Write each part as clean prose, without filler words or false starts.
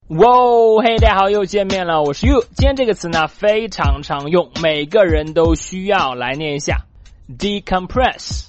哇，嘿，大家好，又见面了，我是 You。今天这个词呢非常常用，每个人都需要，来念一下 decompress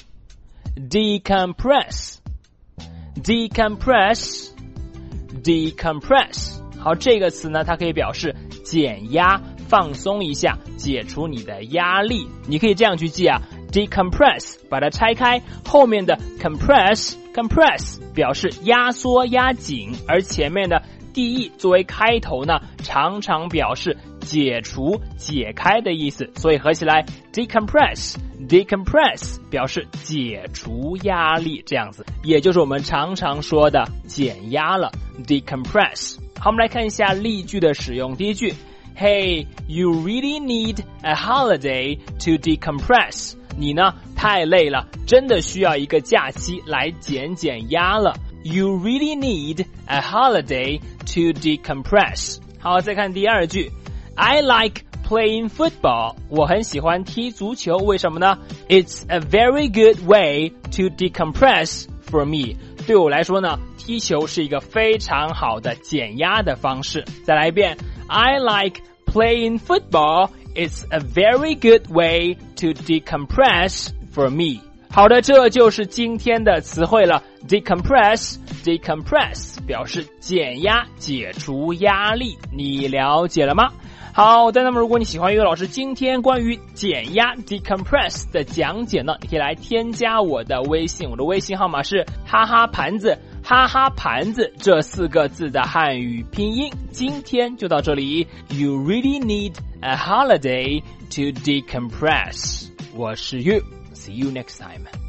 decompress decompress decompress。 好，这个词呢它可以表示减压、放松一下，解除你的压力。你可以这样去记啊， decompress 把它拆开，后面的 compress 表示压缩、压紧，而前面的de 作为开头呢，常常表示解除、解开的意思，所以合起来 decompress 表示解除压力，这样子，也就是我们常常说的减压了 decompress。 好，我们来看一下例句的使用。第一句 Hey, you really need a holiday to decompress。 你呢太累了，真的需要一个假期来减减压了。You really need a holiday to decompress。 好，再看第二句 I like playing football。 我很喜欢踢足球，为什么呢？ It's a very good way to decompress for me。 对我来说呢，踢球是一个非常好的减压的方式。再来一遍 I like playing football. It's a very good way to decompress for me。 好的，这就是今天的词汇了。 decompress 表示减压、解除压力，你了解了吗？好的，那么如果你喜欢于老师今天关于减压 decompress 的讲解呢，你可以来添加我的微信，我的微信号码是哈哈盘子，哈哈盘子这4个字的汉语拼音。今天就到这里， You really need a holiday to decompress。 我是 You， See you next time。